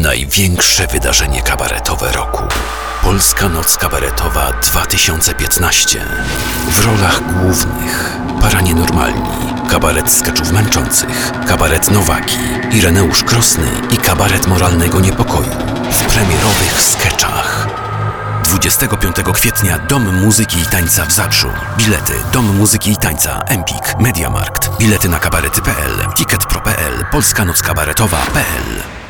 Największe wydarzenie kabaretowe roku. Polska Noc Kabaretowa 2015. W rolach głównych Paranienormalni, kabaret skeczów męczących, kabaret Nowaki, Ireneusz Krosny i kabaret moralnego niepokoju w premierowych skeczach. 25 kwietnia Dom Muzyki i Tańca w Zabrzu. Bilety Dom Muzyki i Tańca, Empik, Mediamarkt. Bilety na kabarety.pl, Ticket.pl, polskanockabaretowa.pl.